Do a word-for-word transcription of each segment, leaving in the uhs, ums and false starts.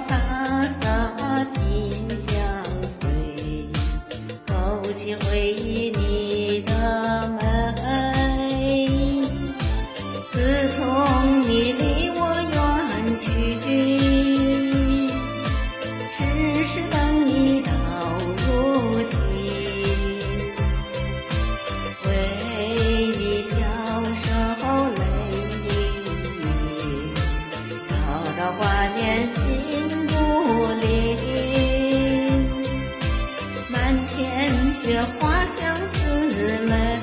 洒洒心相随，勾起回忆你的美。自从你离我远去，痴痴等你到如今，为你消受泪影，朝朝挂念心不宁。满天雪花相思泪，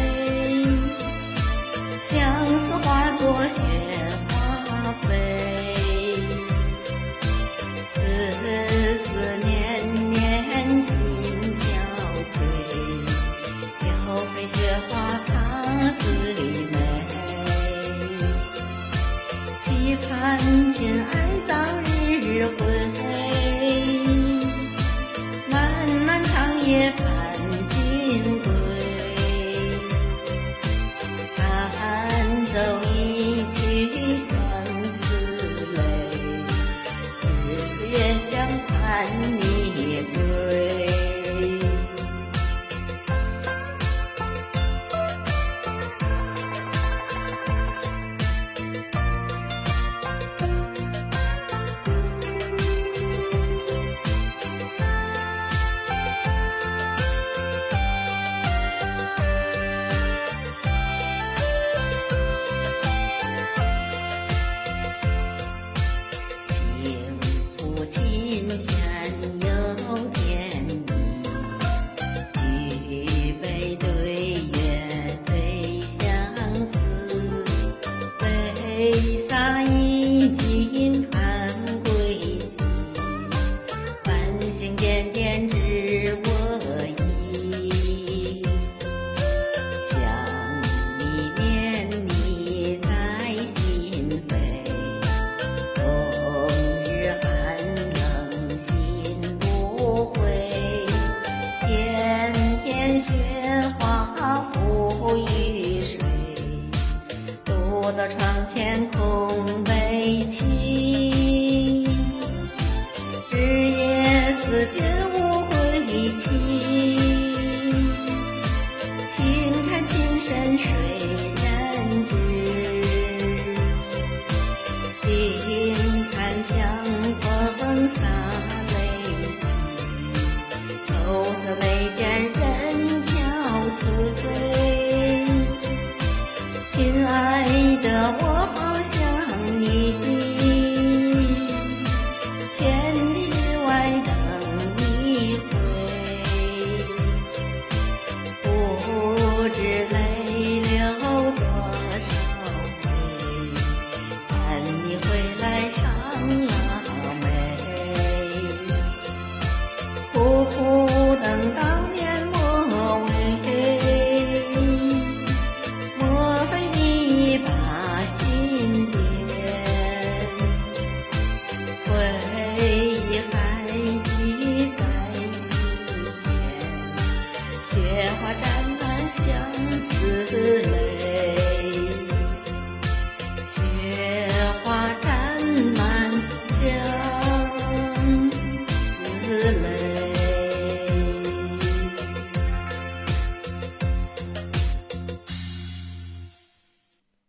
相思化作雪花飞。思思念念心憔悴，又陪雪花它最美。期盼亲爱早日回，漫漫长夜盼君归。弹奏一曲相思泪，日思夜想盼你归。琴弦又甜蜜，举杯对月最相思。挥洒衣襟盼归期，繁星点点知我意。想你念你在心扉，冬日寒冷心不悔。片片雪花浮于水，独到窗前空悲泣。日夜思君无归期，轻看情深谁人知？静看相逢洒